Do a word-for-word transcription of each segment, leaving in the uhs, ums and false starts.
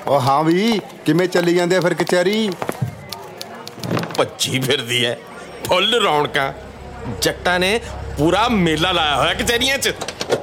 ਉਹ ਹਾਂ ਵੀ ਕਿਵੇਂ ਚੱਲੀ ਜਾਂਦੇ ਆ ਫਿਰ ਕਚਹਿਰੀ? ਭੱਜੀ ਫਿਰਦੀ ਹੈ, ਫੁੱਲ ਰੌਣਕਾਂ। ਜੱਟਾਂ ਨੇ ਪੂਰਾ ਮੇਲਾ ਲਾਇਆ ਹੋਇਆ ਕਚਹਿਰੀਆਂ 'ਚ।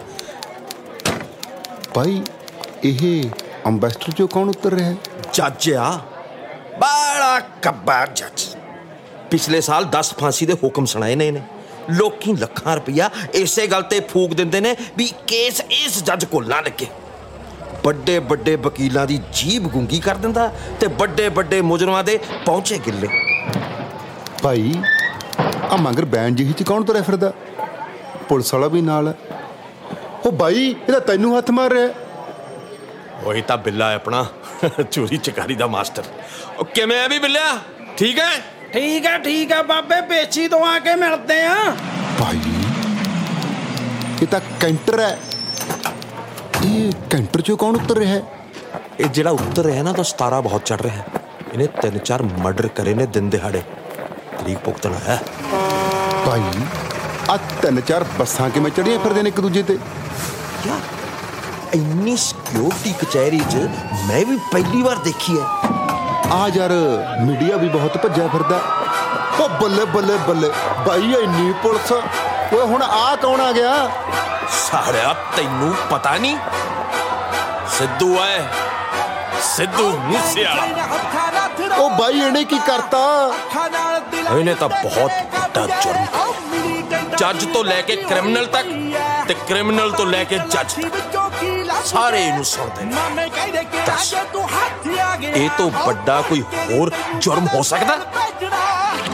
ਭਾਈ ਇਹ ਅੰਬੈਸਡਰ 'ਚੋਂ ਕੌਣ ਉਤਰ ਰਿਹਾ? ਜੱਜ ਆ, ਬੜਾ ਕੱਬਾ ਜੱਜ। ਪਿਛਲੇ ਸਾਲ ਦਸ ਫਾਂਸੀ ਦੇ ਹੁਕਮ ਸੁਣਾਏ ਨੇ ਇਹਨੇ। ਲੋਕੀ ਲੱਖਾਂ ਰੁਪਈਆ ਇਸੇ ਗੱਲ ਤੇ ਫੂਕ ਦਿੰਦੇ ਨੇ ਵੀ ਕੇਸ ਇਸ ਜੱਜ ਕੋਲ ਨਾ ਲੱਗੇ। ਵੱਡੇ ਵੱਡੇ ਵਕੀਲਾਂ ਦੀ ਜੀਭ ਗੁੰਗੀ ਕਰ ਦਿੰਦਾ ਤੇ ਵੱਡੇ ਵੱਡੇ ਮੁਜਰਮਾਂ ਦੇ ਪਹੁੰਚੇ ਗਿੱਲੇ। ਭਾਈ ਆ ਮਗਰ ਬੈਨ ਜਿਹੀ 'ਚ ਕੌਣ ਤੁਰਿਆ ਫਿਰਦਾ? ਪੁਲਿਸ ਵਾਲਾ ਵੀ ਨਾਲ। ਉਹ ਬਾਈ ਇਹਦਾ ਤੈਨੂੰ ਹੱਥ ਮਾਰ ਰਿਹਾ। ਉਹੀ ਤਾਂ ਬਿੱਲਾ ਹੈ ਆਪਣਾ, ਚੋਰੀ ਚਕਾਰੀ ਦਾ ਮਾਸਟਰ। ਉਹ ਕਿਵੇਂ ਆ ਵੀ ਬਿੱਲਿਆ? ਠੀਕ ਹੈ? ਠੀਕ ਹੈ ਠੀਕ ਹੈ ਬਾਬੇ, ਪੇਸ਼ੀ ਤੋਂ ਆ ਕੇ ਮਿਲਦੇ ਆ। ਭਾਈ ਇਹ ਤਾਂ ਕੈਂਟਰ ਹੈ। ਇਹ ਕੈਂਟਰ 'ਚੋਂ ਕੌਣ ਉਤਰ ਰਿਹਾ? ਇਹ ਜਿਹੜਾ ਉੱਤਰ ਰਿਹਾ ਨਾ ਤਾਂ ਸਤਾਰਾ ਬਹੁਤ ਚੜ ਰਿਹਾ। ਇਹਨੇ ਤਿੰਨ ਚਾਰ ਮਰਡਰ ਕਰੇ ਨੇ ਦਿਨ ਦਿਹਾੜੇ। ਤਰੀਕ ਭੁਗਤਣਾ ਹੈ। ਭਾਈ ਆ ਤਿੰਨ ਚਾਰ ਬੱਸਾਂ ਕਿਵੇਂ ਚੜੀਆਂ ਫਿਰਦੇ ਨੇ ਇੱਕ ਦੂਜੇ ਤੇ? ਯਾਰ ਇੰਨੀ ਸਿਕਿਉਰਿਟੀ ਕਚਹਿਰੀ 'ਚ ਮੈਂ ਵੀ ਪਹਿਲੀ ਵਾਰ ਦੇਖੀ ਹੈ। ਆ ਯਾਰ ਮੀਡੀਆ ਵੀ ਬਹੁਤ ਭੱਜਿਆ ਫਿਰਦਾ। ਉਹ ਬੱਲੇ ਬੱਲੇ ਬੱਲੇ ਬਾਈ ਇੰਨੀ ਪੁਲਿਸ। ਓਏ ਹੁਣ ਆ ਕੌਣ ਆ ਗਿਆ? ਸਾਲਿਆ ਤੈਨੂੰ ਪਤਾ ਨਹੀਂ? ਸਿੱਧੂ ਹੈ, ਸਿੱਧੂ ਮੂਸੇਵਾਲਾ। ਉਹ ਬਾਈ ਇਹਨੇ ਕੀ ਕਰਤਾ? ਇਹਨੇ ਤਾਂ ਬਹੁਤ ਵੱਡਾ ਜੁਰਮ ਕੀਤਾ। ਜੱਜ ਤੋਂ ਲੈ ਕੇ ਕ੍ਰਿਮੀਨਲ ਤੱਕ ਤੇ ਕ੍ਰਿਮੀਨਲ ਤੋਂ ਲੈ ਕੇ ਜੱਜ ਤੱਕ ਸਾਰੇ ਇਹਨੂੰ ਸੁਣਦੇ ਨੇ। ਇਹ ਤੋਂ ਵੱਡਾ ਕੋਈ ਹੋਰ ਜੁਰਮ ਹੋ ਸਕਦਾ?